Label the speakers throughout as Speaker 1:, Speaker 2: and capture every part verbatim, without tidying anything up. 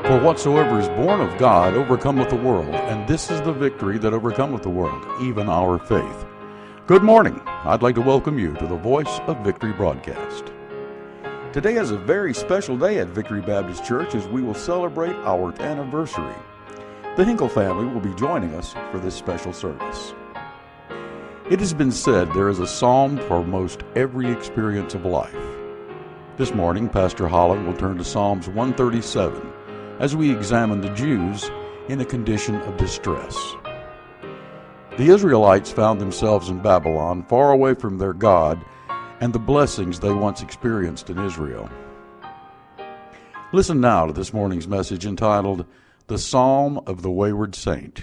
Speaker 1: For whatsoever is born of God overcometh the world, and this is the victory that overcometh the world, even our faith. Good morning. I'd like to welcome you to the Voice of Victory broadcast. Today is a very special day at Victory Baptist Church as we will celebrate our anniversary. The Hinkle family will be joining us for this special service. It has been said there is a psalm for most every experience of life. This morning, Pastor Holland will turn to Psalms one thirty-seven as we examine the Jews in a condition of distress. The Israelites found themselves in Babylon, far away from their God and the blessings they once experienced in Israel. Listen now to this morning's message entitled, The Psalm of the Wayward Saint.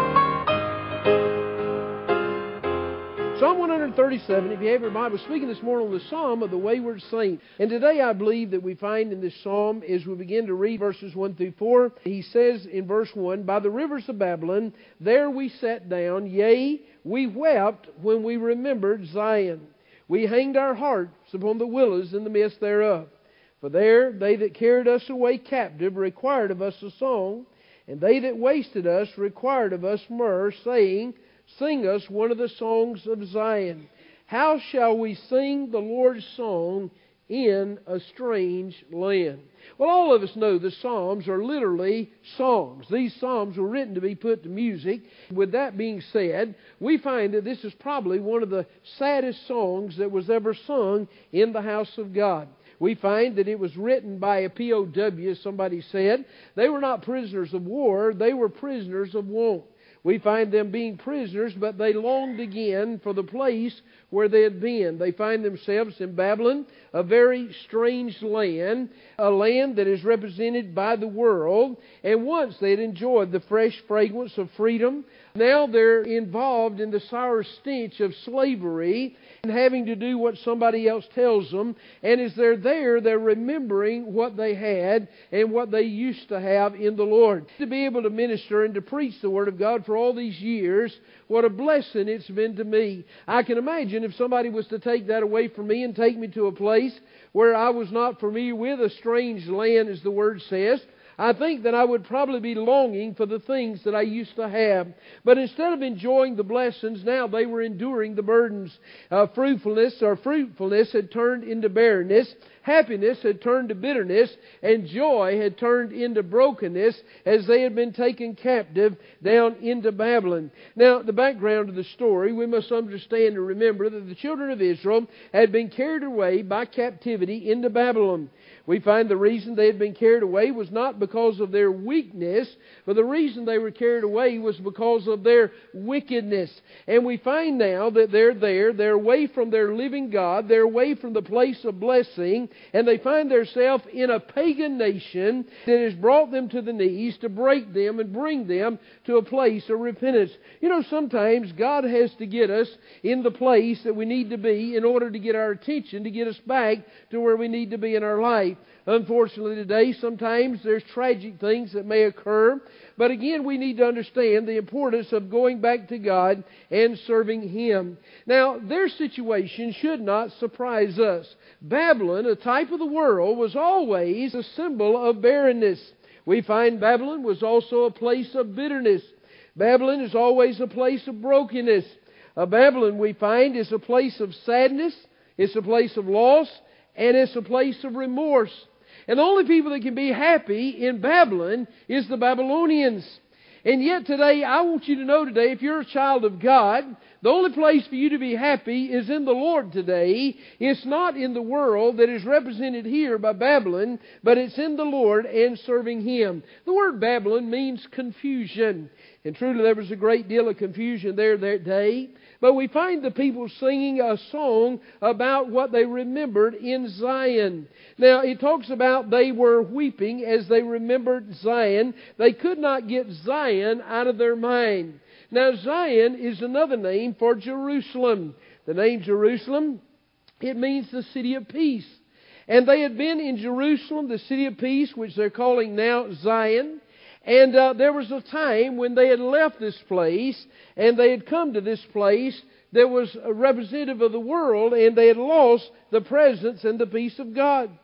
Speaker 2: Psalm one thirty-seven, if you have your Bible, speaking this morning on the Psalm of the Wayward Saint. And today I believe that we find in this Psalm, as we begin to read verses one through four, he says in verse one, By the rivers of Babylon, there we sat down, yea, we wept when we remembered Zion. We hanged our hearts upon the willows in the midst thereof. For there they that carried us away captive required of us a song, and they that wasted us required of us myrrh, saying, Sing us one of the songs of Zion. How shall we sing the Lord's song in a strange land? Well, all of us know the Psalms are literally songs. These Psalms were written to be put to music. With that being said, we find that this is probably one of the saddest songs that was ever sung in the house of God. We find that it was written by a P O W, as somebody said. They were not prisoners of war, they were prisoners of want. We find them being prisoners, but they longed again for the place where they had been. They find themselves in Babylon, a very strange land, a land that is represented by the world. And once they had enjoyed the fresh fragrance of freedom, now they're involved in the sour stench of slavery and having to do what somebody else tells them. And as they're there, they're remembering what they had and what they used to have in the Lord. To be able to minister and to preach the Word of God for all these years, what a blessing it's been to me. I can imagine if somebody was to take that away from me and take me to a place where I was not familiar with, a strange land as the Word says, I think that I would probably be longing for the things that I used to have. But instead of enjoying the blessings, now they were enduring the burdens. Uh, fruitfulness or fruitfulness had turned into barrenness. Happiness had turned to bitterness. And joy had turned into brokenness as they had been taken captive down into Babylon. Now, the background of the story, we must understand and remember that the children of Israel had been carried away by captivity into Babylon. We find the reason they had been carried away was not because of their weakness, but the reason they were carried away was because of their wickedness. And we find now that they're there, they're away from their living God, they're away from the place of blessing, and they find themselves in a pagan nation that has brought them to the knees to break them and bring them to a place of repentance. You know, sometimes God has to get us in the place that we need to be in order to get our attention, to get us back to where we need to be in our life. Unfortunately today, sometimes there's tragic things that may occur. But again, we need to understand the importance of going back to God and serving Him. Now, their situation should not surprise us. Babylon, a type of the world, was always a symbol of barrenness. We find Babylon was also a place of bitterness. Babylon is always a place of brokenness. Uh, Babylon, we find, is a place of sadness. It's a place of loss. And it's a place of remorse. And the only people that can be happy in Babylon is the Babylonians. And yet today, I want you to know today, if you're a child of God, the only place for you to be happy is in the Lord today. It's not in the world that is represented here by Babylon, but it's in the Lord and serving Him. The word Babylon means confusion. And truly there was a great deal of confusion there that day. But we find the people singing a song about what they remembered in Zion. Now, it talks about they were weeping as they remembered Zion. They could not get Zion out of their mind. Now, Zion is another name for Jerusalem. The name Jerusalem, it means the city of peace. And they had been in Jerusalem, the city of peace, which they're calling now Zion. And uh, there was a time when they had left this place and they had come to this place that was a representative of the world, and they had lost the presence and the peace of God.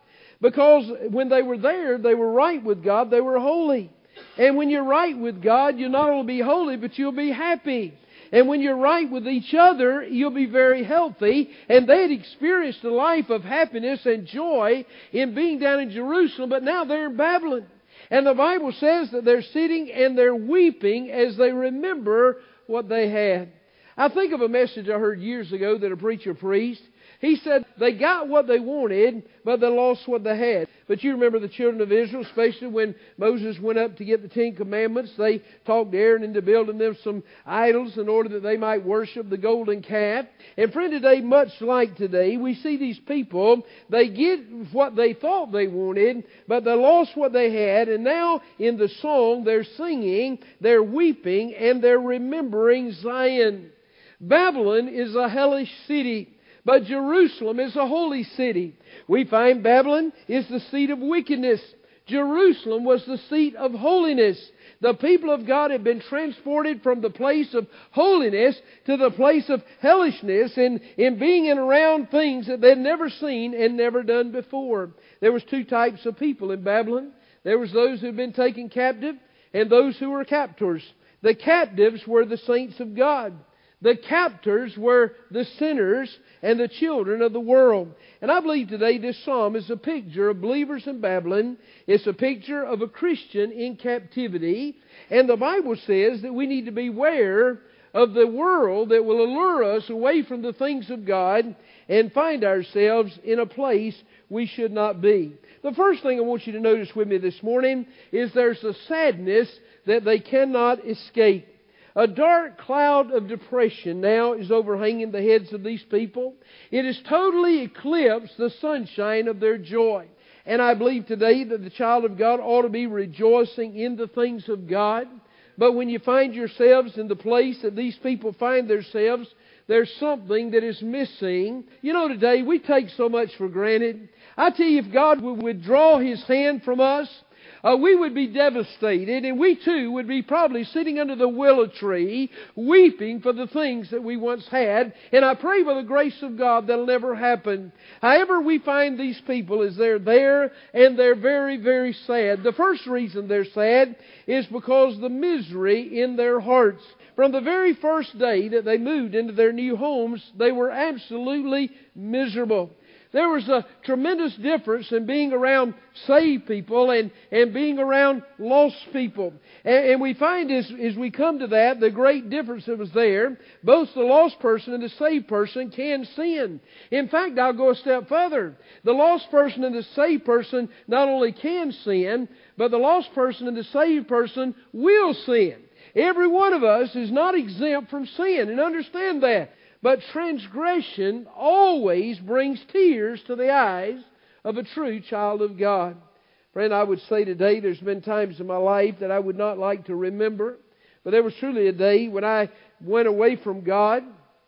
Speaker 2: Because when they were there, they were right with God, they were holy. And when you're right with God, you'll not only be holy, but you'll be happy. And when you're right with each other, you'll be very healthy. And they had experienced a life of happiness and joy in being down in Jerusalem, but now they're in Babylon. And the Bible says that they're sitting and they're weeping as they remember what they had. I think of a message I heard years ago that a preacher preached. He said they got what they wanted, but they lost what they had. But you remember the children of Israel, especially when Moses went up to get the Ten Commandments. They talked Aaron into building them some idols in order that they might worship the golden calf. And friend, today, much like today, we see these people, they get what they thought they wanted, but they lost what they had. And now in the song, they're singing, they're weeping, and they're remembering Zion. Babylon is a hellish city, but Jerusalem is a holy city. We find Babylon is the seat of wickedness. Jerusalem was the seat of holiness. The people of God had been transported from the place of holiness to the place of hellishness and in being and around things that they'd never seen and never done before. There was two types of people in Babylon. There was those who had been taken captive and those who were captors. The captives were the saints of God. The captors were the sinners and the children of the world. And I believe today this psalm is a picture of believers in Babylon. It's a picture of a Christian in captivity. And the Bible says that we need to beware of the world that will allure us away from the things of God and find ourselves in a place we should not be. The first thing I want you to notice with me this morning is there's a sadness that they cannot escape. A dark cloud of depression now is overhanging the heads of these people. It has totally eclipsed the sunshine of their joy. And I believe today that the child of God ought to be rejoicing in the things of God. But when you find yourselves in the place that these people find themselves, there's something that is missing. You know, today we take so much for granted. I tell you, if God would withdraw His hand from us, Uh, we would be devastated, and we too would be probably sitting under the willow tree, weeping for the things that we once had. And I pray by the grace of God that'll never happen. However, we find these people is they're there, and they're very, very sad. The first reason they're sad is because the misery in their hearts. From the very first day that they moved into their new homes, they were absolutely miserable. There was a tremendous difference in being around saved people and, and being around lost people. And, and we find as, as we come to that, the great difference that was there. Both the lost person and the saved person can sin. In fact, I'll go a step further. The lost person and the saved person not only can sin, but the lost person and the saved person will sin. Every one of us is not exempt from sin, and understand that. But transgression always brings tears to the eyes of a true child of God. Friend, I would say today there's been times in my life that I would not like to remember. But there was truly a day when I went away from God.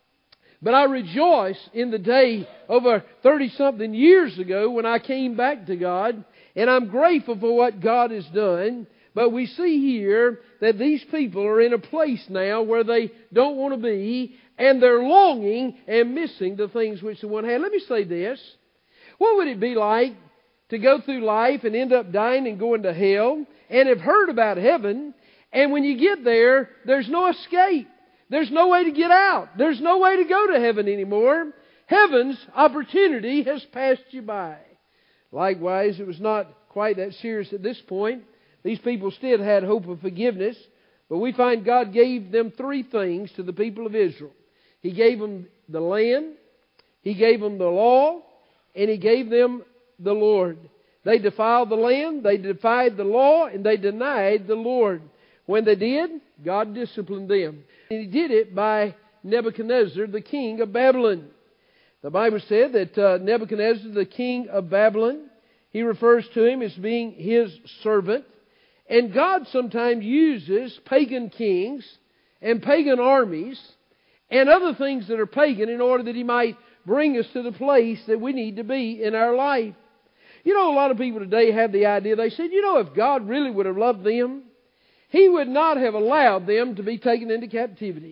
Speaker 2: But I rejoice in the day over thirty-something years ago when I came back to God. And I'm grateful for what God has done. But we see here that these people are in a place now where they don't want to be. And they're longing and missing the things which the one had. Let me say this. What would it be like to go through life and end up dying and going to hell and have heard about heaven, and when you get there, there's no escape. There's no way to get out. There's no way to go to heaven anymore. Heaven's opportunity has passed you by. Likewise, it was not quite that serious at this point. These people still had hope of forgiveness. But we find God gave them three things to the people of Israel. He gave them the land, He gave them the law, and He gave them the Lord. They defiled the land, they defied the law, and they denied the Lord. When they did, God disciplined them. And He did it by Nebuchadnezzar, the king of Babylon. The Bible said that uh, Nebuchadnezzar, the king of Babylon, he refers to him as being His servant. And God sometimes uses pagan kings and pagan armies and other things that are pagan in order that He might bring us to the place that we need to be in our life. You know, a lot of people today have the idea, they said, you know, if God really would have loved them, He would not have allowed them to be taken into captivity.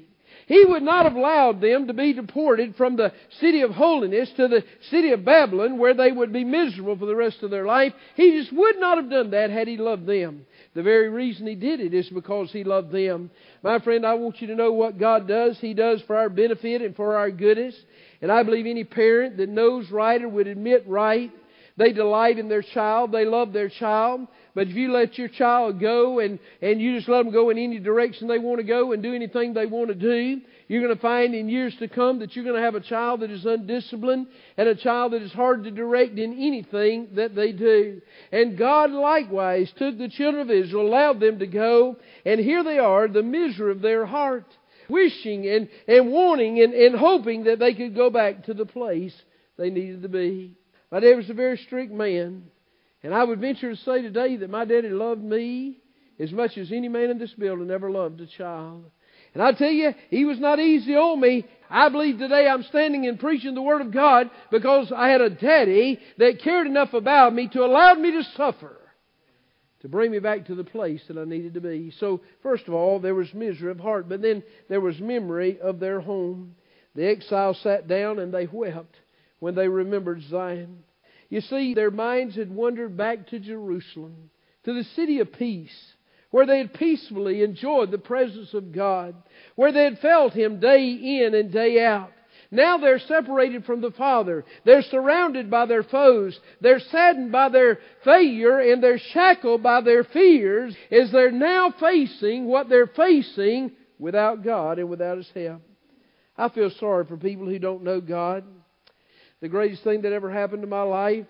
Speaker 2: He would not have allowed them to be deported from the city of holiness to the city of Babylon, where they would be miserable for the rest of their life. He just would not have done that had He loved them. The very reason He did it is because He loved them. My friend, I want you to know what God does. He does for our benefit and for our goodness. And I believe any parent that knows right or would admit right, they delight in their child, they love their child. But if you let your child go and, and you just let them go in any direction they want to go and do anything they want to do, you're going to find in years to come that you're going to have a child that is undisciplined and a child that is hard to direct in anything that they do. And God likewise took the children of Israel, allowed them to go, and here they are, the misery of their heart, wishing and, and wanting and, and hoping that they could go back to the place they needed to be. My dad was a very strict man. And I would venture to say today that my daddy loved me as much as any man in this building ever loved a child. And I tell you, he was not easy on me. I believe today I'm standing and preaching the Word of God because I had a daddy that cared enough about me to allow me to suffer, to bring me back to the place that I needed to be. So, first of all, there was misery of heart, but then there was memory of their home. The exiles sat down and they wept when they remembered Zion. You see, their minds had wandered back to Jerusalem, to the city of peace, where they had peacefully enjoyed the presence of God, where they had felt Him day in and day out. Now they're separated from the Father. They're surrounded by their foes. They're saddened by their failure, and they're shackled by their fears as they're now facing what they're facing without God and without His help. I feel sorry for people who don't know God. The greatest thing that ever happened to my life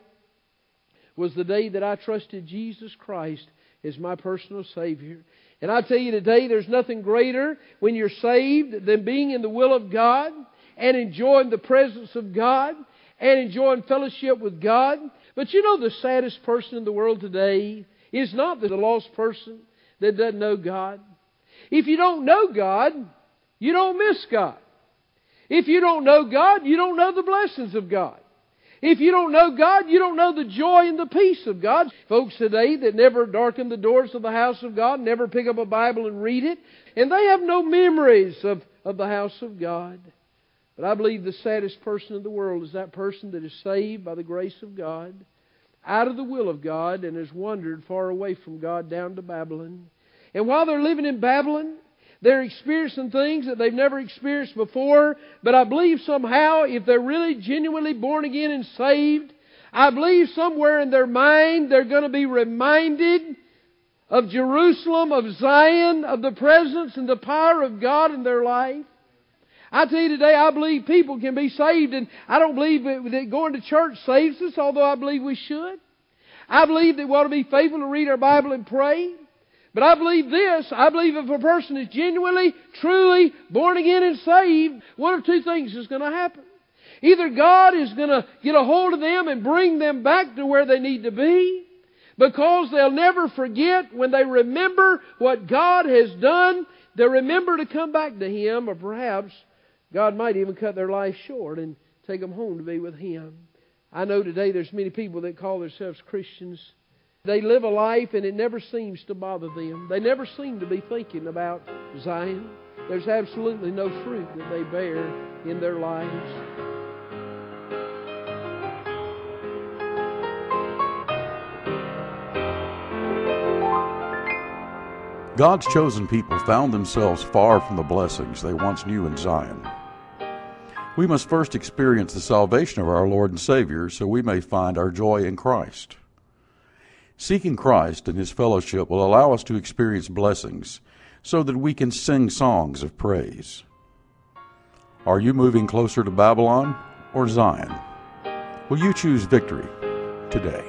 Speaker 2: was the day that I trusted Jesus Christ as my personal Savior. And I tell you today, there's nothing greater when you're saved than being in the will of God and enjoying the presence of God and enjoying fellowship with God. But you know, the saddest person in the world today is not the lost person that doesn't know God. If you don't know God, you don't miss God. If you don't know God, you don't know the blessings of God. If you don't know God, you don't know the joy and the peace of God. Folks today that never darken the doors of the house of God, never pick up a Bible and read it, and they have no memories of, of the house of God. But I believe the saddest person in the world is that person that is saved by the grace of God, out of the will of God, and has wandered far away from God down to Babylon. And while they're living in Babylon, they're experiencing things that they've never experienced before. But I believe somehow, if they're really genuinely born again and saved, I believe somewhere in their mind they're going to be reminded of Jerusalem, of Zion, of the presence and the power of God in their life. I tell you today, I believe people can be saved, and I don't believe that going to church saves us, although I believe we should. I believe that we ought to be faithful to read our Bible and pray. But I believe this, I believe if a person is genuinely, truly born again and saved, one of two things is going to happen. Either God is going to get a hold of them and bring them back to where they need to be, because they'll never forget when they remember what God has done, they'll remember to come back to Him, or perhaps God might even cut their life short and take them home to be with Him. I know today there's many people that call themselves Christians. They live a life and it never seems to bother them. They never seem to be thinking about Zion. There's absolutely no fruit that they bear in their lives.
Speaker 1: God's chosen people found themselves far from the blessings they once knew in Zion. We must first experience the salvation of our Lord and Savior so we may find our joy in Christ. Seeking Christ and His fellowship will allow us to experience blessings so that we can sing songs of praise. Are you moving closer to Babylon or Zion? Will you choose victory today?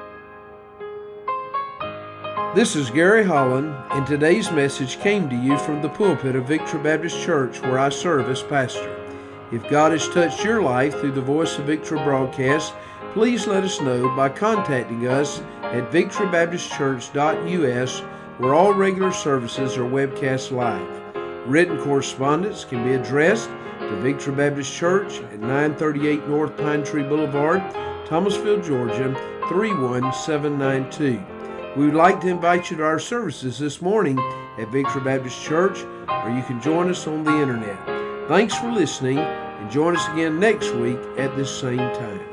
Speaker 2: This is Gary Holland, and today's message came to you from the pulpit of Victory Baptist Church, where I serve as pastor. If God has touched your life through the Voice of Victory broadcast, please let us know by contacting us at victory baptist church dot U S, where all regular services are webcast live. Written correspondence can be addressed to Victory Baptist Church at nine thirty-eight North Pine Tree Boulevard, Thomasville, Georgia, three one seven nine two. We would like to invite you to our services this morning at Victory Baptist Church, or you can join us on the internet. Thanks for listening, and join us again next week at this same time.